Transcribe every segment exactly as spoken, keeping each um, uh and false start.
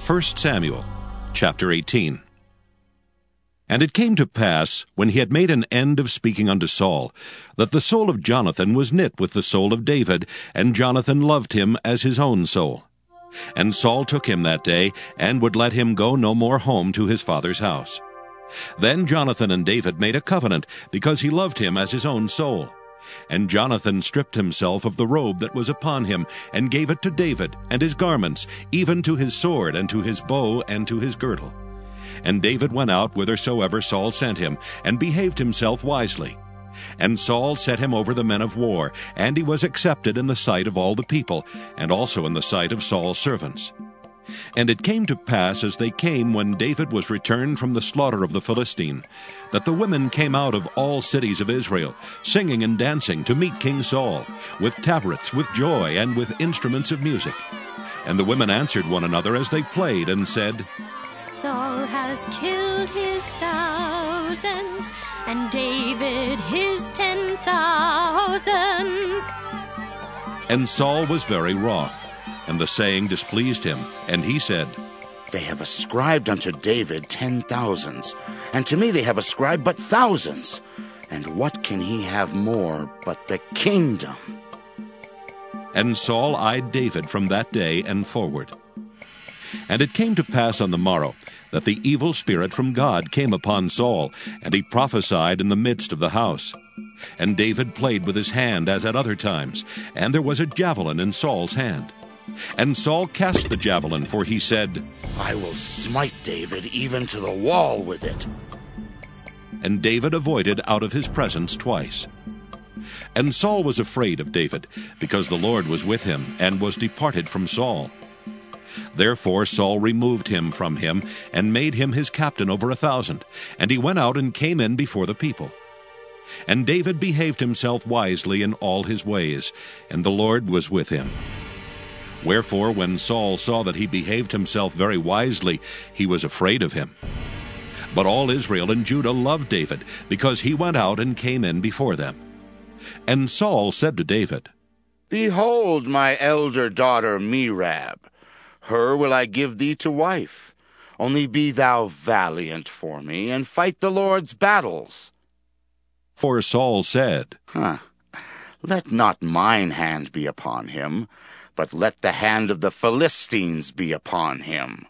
First Samuel, chapter eighteen. And it came to pass, when he had made an end of speaking unto Saul, that the soul of Jonathan was knit with the soul of David, and Jonathan loved him as his own soul. And Saul took him that day, and would let him go no more home to his father's house. Then Jonathan and David made a covenant, because he loved him as his own soul. And Jonathan stripped himself of the robe that was upon him, and gave it to David, and his garments, even to his sword, and to his bow, and to his girdle. And David went out whithersoever Saul sent him, and behaved himself wisely. And Saul set him over the men of war, and he was accepted in the sight of all the people, and also in the sight of Saul's servants. And it came to pass, as they came when David was returned from the slaughter of the Philistine, that the women came out of all cities of Israel, singing and dancing to meet King Saul, with tabrets, with joy, and with instruments of music. And the women answered one another as they played, and said, Saul has killed his thousands, and David his ten thousands. And Saul was very wroth, and the saying displeased him, and he said, They have ascribed unto David ten thousands, and to me they have ascribed but thousands. And what can he have more but the kingdom? And Saul eyed David from that day and forward. And it came to pass on the morrow that the evil spirit from God came upon Saul, and he prophesied in the midst of the house. And David played with his hand as at other times, and there was a javelin in Saul's hand. And Saul cast the javelin, for he said, I will smite David even to the wall with it. And David avoided out of his presence twice. And Saul was afraid of David, because the Lord was with him, and was departed from Saul. Therefore Saul removed him from him, and made him his captain over a thousand, and he went out and came in before the people. And David behaved himself wisely in all his ways, and the Lord was with him. Wherefore when Saul saw that he behaved himself very wisely, he was afraid of him. But all Israel and Judah loved David, because he went out and came in before them. And Saul said to David, Behold my elder daughter Merab. Her will I give thee to wife. Only be thou valiant for me, and fight the Lord's battles. For Saul said, Huh, let not mine hand be upon him, but let the hand of the Philistines be upon him.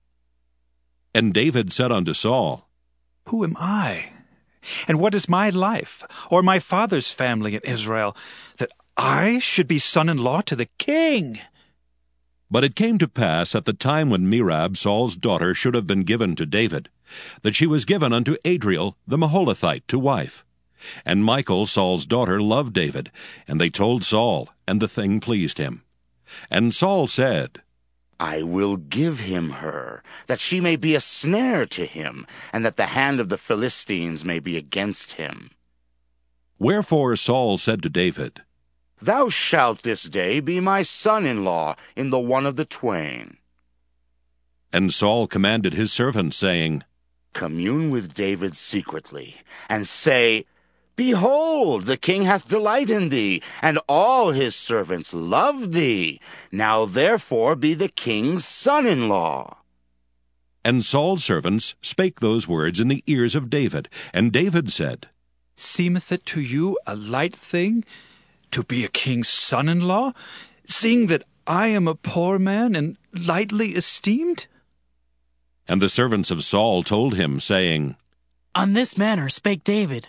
And David said unto Saul, Who am I? And what is my life, or my father's family in Israel, that I should be son-in-law to the king? But it came to pass at the time when Merab, Saul's daughter, should have been given to David, that she was given unto Adriel the Maholathite to wife. And Michal, Saul's daughter, loved David, and they told Saul, and the thing pleased him. And Saul said, I will give him her, that she may be a snare to him, and that the hand of the Philistines may be against him. Wherefore Saul said to David, Thou shalt this day be my son-in-law in the one of the twain. And Saul commanded his servants, saying, Commune with David secretly, and say, Behold, the king hath delight in thee, and all his servants love thee. Now therefore be the king's son-in-law. And Saul's servants spake those words in the ears of David. And David said, Seemeth it to you a light thing to be a king's son-in-law, seeing that I am a poor man and lightly esteemed? And the servants of Saul told him, saying, On this manner spake David.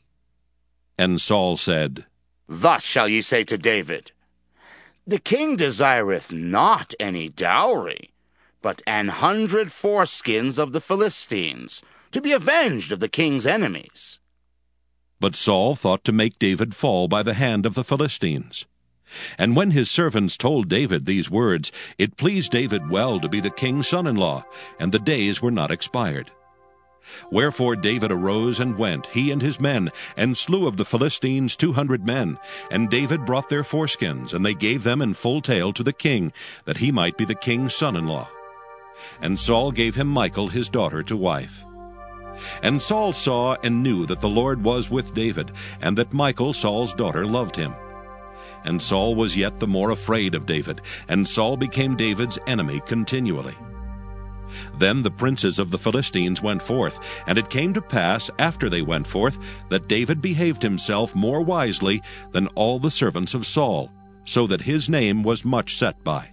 And Saul said, Thus shall ye say to David, The king desireth not any dowry, but an hundred foreskins of the Philistines, to be avenged of the king's enemies. But Saul thought to make David fall by the hand of the Philistines. And when his servants told David these words, it pleased David well to be the king's son-in-law, and the days were not expired. Wherefore David arose and went, he and his men, and slew of the Philistines two hundred men. And David brought their foreskins, and they gave them in full tale to the king, that he might be the king's son-in-law. And Saul gave him Michal his daughter to wife. And Saul saw and knew that the Lord was with David, and that Michal, Saul's daughter, loved him. And Saul was yet the more afraid of David, and Saul became David's enemy continually. Then the princes of the Philistines went forth, and it came to pass, after they went forth, that David behaved himself more wisely than all the servants of Saul, so that his name was much set by.